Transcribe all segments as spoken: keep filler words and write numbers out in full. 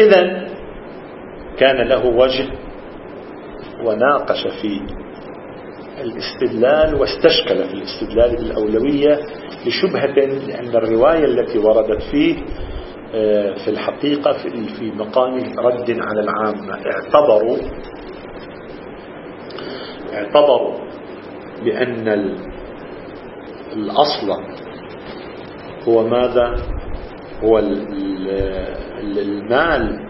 فإذا كان له وجه وناقش في الاستدلال واستشكل في الاستدلال بالأولوية لشبهة، لأن الرواية التي وردت فيه في الحقيقة في مقام رد على العامة. اعتبروا اعتبروا بأن الأصل هو ماذا؟ هو المال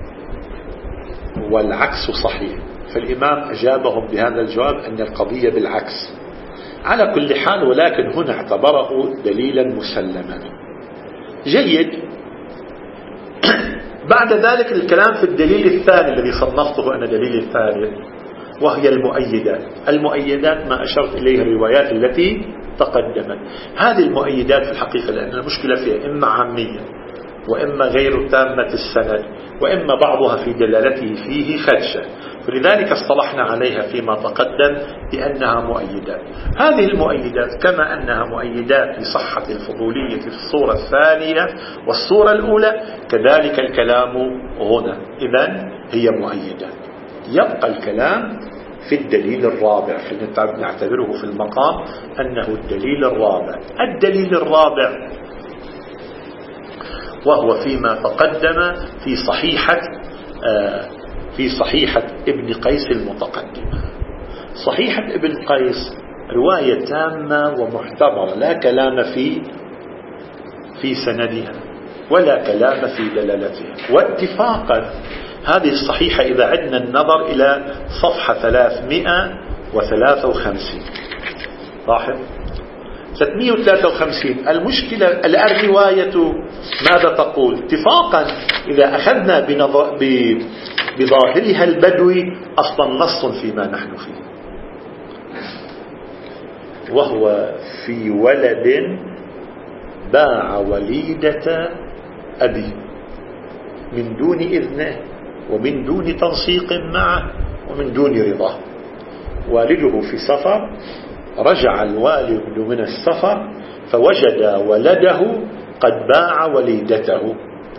والعكس صحيح. فالإمام أجابهم بهذا الجواب أن القضية بالعكس على كل حال، ولكن هنا اعتبره دليلا مسلما. جيد. بعد ذلك الكلام في الدليل الثاني الذي صنفته أنا دليل الثالث، وهي المؤيدات. المؤيدات ما أشرت إليها الروايات التي تقدمت. هذه المؤيدات في الحقيقة لأن المشكلة فيها إما عامية وإما غير تامة السند وإما بعضها في دلالته فيه خدشة، فلذلك اصطلحنا عليها فيما تقدم بأنها مؤيدات. هذه المؤيدات كما أنها مؤيدات لصحة الفضولية في الصورة الثانية والصورة الأولى، كذلك الكلام هنا إذن هي مؤيدات. يبقى الكلام في الدليل الرابع، نعتبره في المقام أنه الدليل الرابع. الدليل الرابع وهو فيما تقدم في صحيحة آه في صحيحة ابن قيس المتقدمة. صحيحة ابن قيس رواية تامة ومعتبرة، لا كلام في في سندها ولا كلام في دلالتها. واتفاقا هذه الصحيحة إذا عدنا النظر إلى صفحة ثلاثمائة وثلاثة وخمسين، لاحظ ثلاثمائة وثلاثة وخمسين. المشكلة الرواية ماذا تقول؟ اتفاقا إذا أخذنا بنظر بظاهرها البدوي أصلا نص فيما نحن فيه، وهو في ولد باع وليدة أبي من دون إذنه ومن دون تنسيق معه ومن دون رضاه. والده في سفر، رجع الوالد من السفر فوجد ولده قد باع وليدته.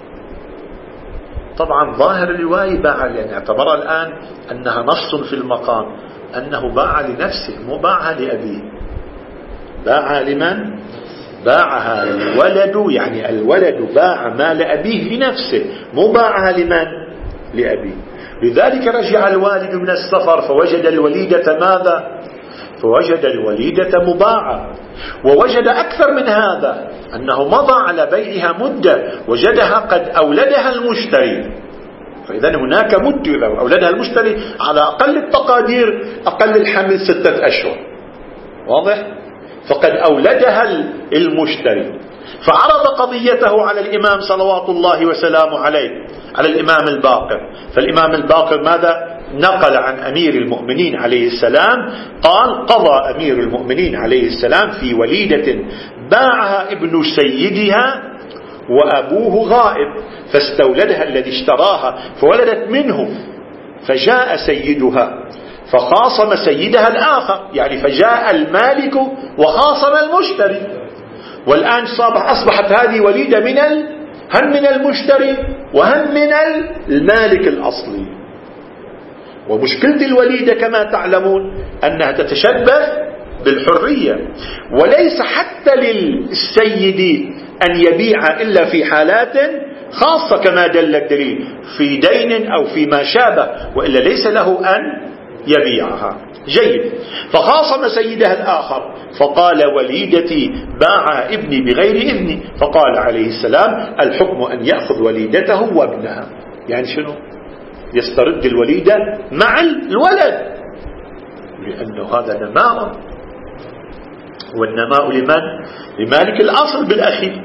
طبعا ظاهر الرواية باع، لأن اعتبر الآن أنها نص في المقام أنه باع لنفسه مو باعها لأبيه. باع لمن؟ باعها الولد، يعني الولد باع مال أبيه لنفسه مو باعها لمن؟ لأبيه. لذلك رجع الوالد من السفر فوجد الوليدة ماذا؟ فوجد الوليدة مباعة، ووجد أكثر من هذا أنه مضى على بيعها مدة وجدها قد أولدها المشتري. فإذا هناك مدة أولدها المشتري على أقل التقادير أقل الحمل ستة أشهر، واضح؟ فقد أولدها المشتري. فعرض قضيته على الإمام صلوات الله وسلامه عليه، على الإمام الباقر. فالإمام الباقر ماذا؟ نقل عن أمير المؤمنين عليه السلام قال: قضى أمير المؤمنين عليه السلام في وليدة باعها ابن سيدها وأبوه غائب، فاستولدها الذي اشتراها فولدت منه، فجاء سيدها فخاصم سيدها الآخر، يعني فجاء المالك وخاصم المشتري. والآن أصبحت هذه وليدة من هم من المشتري وهم من المالك الأصلي. ومشكلة الوليدة كما تعلمون أنها تتشبه بالحرية، وليس حتى للسيد أن يبيع إلا في حالات خاصة كما دل الدليل في دين أو فيما شابه، وإلا ليس له أن يبيعها. جيد. فخاصم سيدها الآخر فقال: وليدتي باع ابني بغير إذني. فقال عليه السلام: الحكم أن يأخذ وليدته وابنها. يعني شنو؟ يسترد الوليدة مع الولد، لأنه هذا نماء، والنماء لمن؟ لمالك الأصل بالأخير.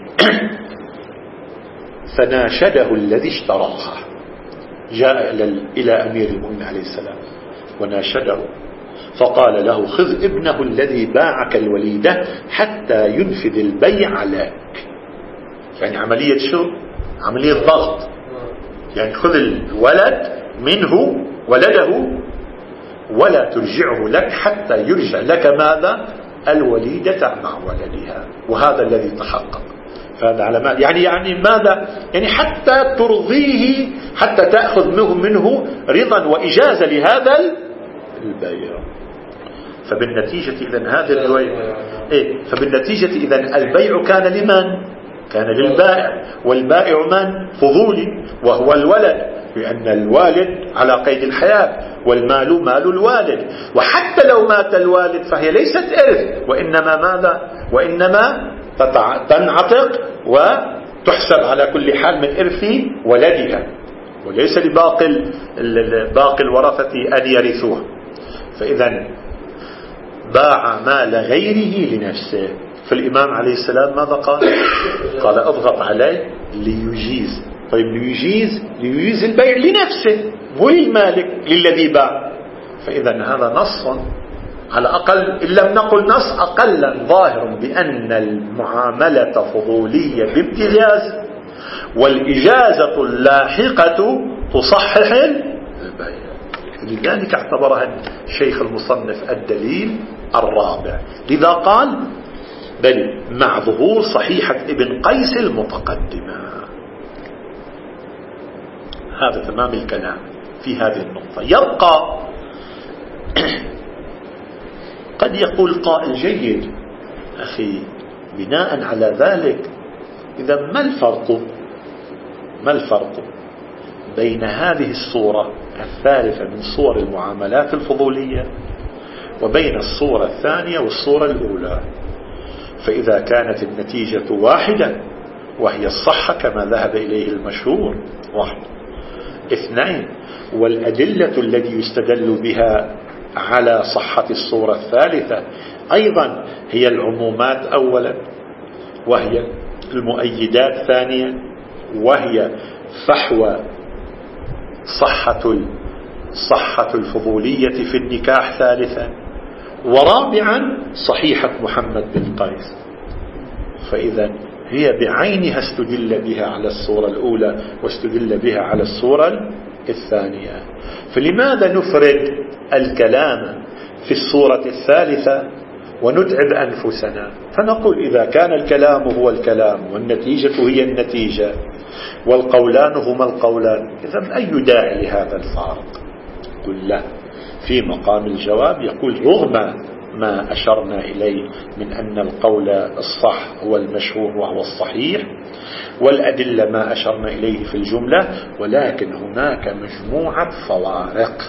فناشده الذي اشتراها، جاء إلى أمير المؤمنين عليه السلام وناشده فقال له: خذ ابنه الذي باعك الوليدة حتى ينفذ البيع لك. يعني عملية شو؟ عملية ضغط، يعني خذ الولد منه ولده ولا ترجعه لك حتى يرجع لك ماذا؟ الوليدة مع ولدها. وهذا الذي تحقق. هذا على مال يعني يعني ماذا يعني حتى ترضيه، حتى تأخذ منه, منه رضا وإجازة لهذا البيع. فبالنتيجة إذن هذا البيع إيه فبالنتيجة إذن البيع كان لمن؟ كان للبائع، والبائع من؟ فضولي، وهو الولد، لأن الوالد على قيد الحياة والمال مال الوالد. وحتى لو مات الوالد فهي ليست إرث، وإنما ماذا؟ وإنما تنعتق وتحسب على كل حال من إرث ولدها، وليس لباقي باقي الورثة أن يرثوها. فإذا باع مال غيره لنفسه. فالإمام عليه السلام ماذا قال؟ قال اضغط عليه ليجيز. طيب ليجيز ليجيز البيع لنفسه مو للمالك للذي باع. فإذا هذا نص على أقل، إن لم نقل نص أقلا ظاهر بأن المعاملة فضولية بامتياز، والإجازة اللاحقة تصحح البيع. لذلك اعتبرها الشيخ المصنف الدليل الرابع. لذا قال بل مع ظهور صحيحة ابن قيس المتقدمة. هذا تمام الكلام في هذه النقطة. يبقى قد يقول قائل جيد أخي بناء على ذلك إذا ما الفرق ما الفرق بين هذه الصورة الثالثة من صور المعاملات الفضولية وبين الصورة الثانية والصورة الأولى؟ فإذا كانت النتيجة واحدة وهي الصحة كما ذهب إليه المشهور، واحد. اثنين، والأدلة التي يستدل بها على صحة الصورة الثالثة أيضا هي العمومات أولا، وهي المؤيدات ثانيا، وهي فحوى صحة صحة الفضولية في النكاح ثالثا، ورابعا صحيحة محمد بن قيس. فإذا هي بعينها استدل بها على الصورة الأولى واستدل بها على الصورة الثانية. فلماذا نفرد الكلام في الصورة الثالثة ونتعب أنفسنا؟ فنقول إذا كان الكلام هو الكلام والنتيجة هي النتيجة والقولان هما القولان، إذا أي داعي لهذا الفارق؟ قل لا. في مقام الجواب يقول رغم ما أشرنا إليه من أن القول الصح هو المشهور وهو الصحيح، والأدلة ما أشرنا إليه في الجملة، ولكن هناك مجموعة فوارق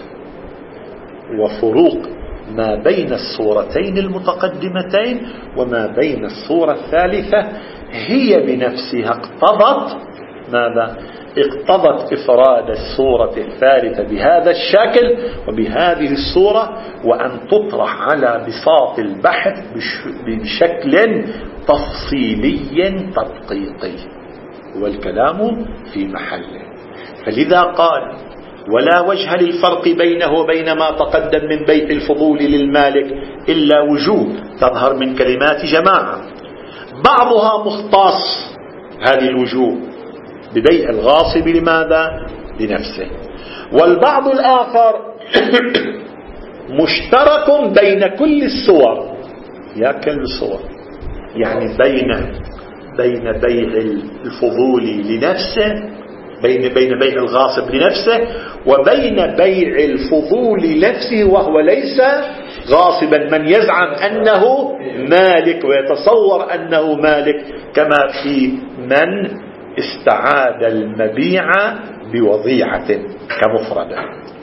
وفروق ما بين الصورتين المتقدمتين وما بين الصورة الثالثة، هي بنفسها اقتضت ماذا؟ اقتضت إفراد الصورة الثالثة بهذا الشكل وبهذه الصورة، وأن تطرح على بساط البحث بشكل تفصيلي تدقيقي، والكلام في محله. فلذا قال ولا وجه للفرق بينه وبين ما تقدم من بيع الفضول للمالك إلا وجوه تظهر من كلمات جماعة، بعضها مختص هذه الوجوه ببيع الغاصب لماذا؟ لنفسه، والبعض الآخر مشترك بين كل الصور، يا كل الصور يعني بين بين بيع الفضول لنفسه، بين بين بيع الغاصب لنفسه وبين بيع الفضول لنفسه وهو ليس غاصبا، من يزعم أنه مالك ويتصور أنه مالك، كما في من استعاد المبيع بوضيعة كمفردة.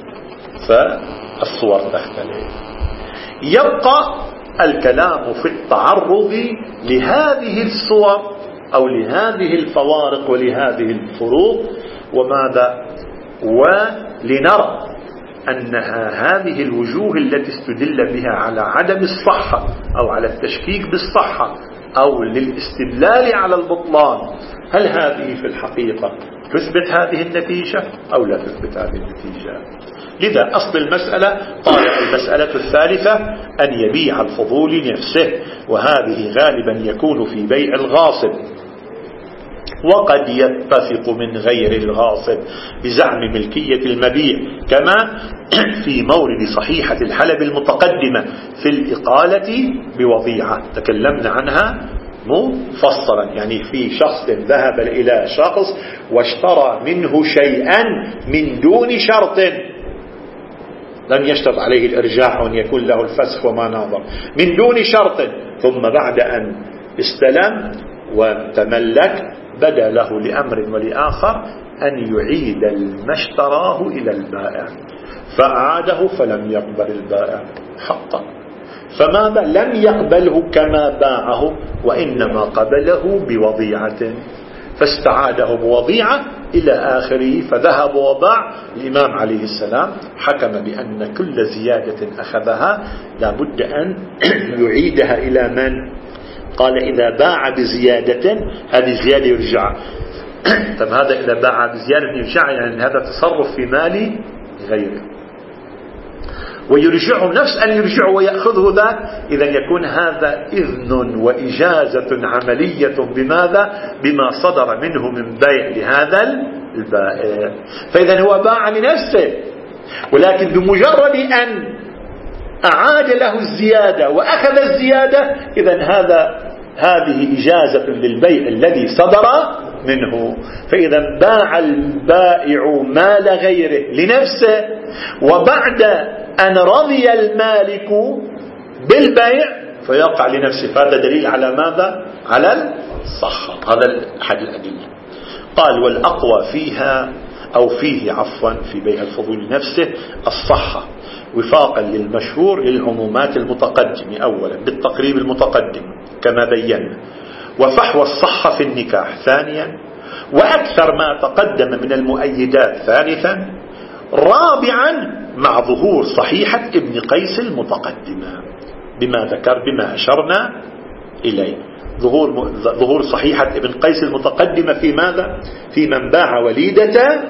فالصور تختلف. يبقى الكلام في التعرض لهذه الصور أو لهذه الفوارق ولهذه الفروق، وماذا؟ ولنرى أنها هذه الوجوه التي استدل بها على عدم الصحة أو على التشكيك بالصحة أو للاستدلال على البطلان، هل هذه في الحقيقة تثبت هذه النتيجة أو لا تثبت هذه النتيجة؟ لذا أصل المسألة قال المسألة الثالثة أن يبيع الفضول نفسه، وهذه غالبا يكون في بيع الغاصب، وقد يتفق من غير الغاصب بزعم ملكية المبيع، كما في مورد صحيحة الحلب المتقدمة في الإقالة بوضيعة تكلمنا عنها مفصلا، يعني في شخص ذهب إلى شخص واشترى منه شيئا من دون شرط، لم يشترط عليه الإرجاع وأن يكون له الفسخ وما ناظر، من دون شرط، ثم بعد أن استلم وتملك بدا له لأمر ولآخر أن يعيد ما اشتراه إلى البائع، فأعاده فلم يقبل البائع حقا. فماذا؟ لم يقبله كما باعه، وإنما قبله بوضيعة، فاستعاده بوضيعة إلى آخره. فذهب وباع. الإمام عليه السلام حكم بأن كل زيادة أخذها لابد أن يعيدها إلى من؟ قال إذا باع بزيادة هذه زيادة يرجع. طب هذا إذا باع بزيادة يرجع، يعني هذا تصرف في مال غيره، ويرجعه نفس أن يرجعه ويأخذه ذا، إذا يكون هذا إذن وإجازة عملية بماذا؟ بما صدر منه من بيع لهذا البائع. فإذا هو باع لنفسه، ولكن بمجرد أن أعاد له الزيادة وأخذ الزيادة، إذا هذا هذه إجازة للبيع الذي صدر منه. فإذا باع البائع مال غيره لنفسه، وبعد أن رضي المالك بالبيع فيقع لنفسه، فهذا دليل على ماذا؟ على الصحة. هذا أحد الأدلة. قال والأقوى فيها أو فيه عفوا في بيع الفضول نفسه الصحة، وفاقا للمشهور للعمومات المتقدم أولا بالتقريب المتقدم كما بينا، وفحوى الصحة في النكاح ثانيا، وأكثر ما تقدم من المؤيدات ثالثا، رابعا مع ظهور صحيحة ابن قيس المتقدمة بما ذكر بما أشرنا إليه. ظهور ظهور صحيحة ابن قيس المتقدمة في ماذا؟ في من باع وليدة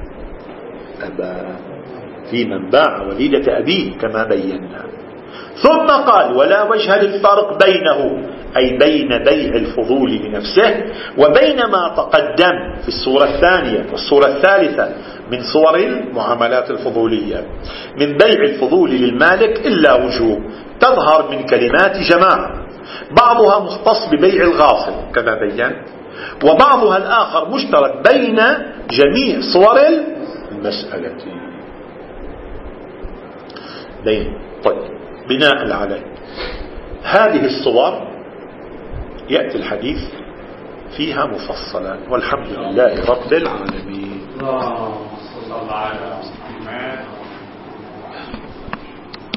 أبا في من باع وليدة أبيه كما بينا. ثم قال ولا وجه للفرق بينه، أي بين بيع الفضول لنفسه وبين ما تقدم في الصورة الثانية والصورة الثالثة من صور المعاملات الفضولية من بيع الفضول للمالك إلا وجوه تظهر من كلمات جماعة، بعضها مختص ببيع الغاصب كما بيّن، وبعضها الآخر مشترك بين جميع صور المسألة. بين طيب بناء على هذه الصور يأتي الحديث فيها مفصلا، والحمد لله رب العالمين. اللهم صل على محمد.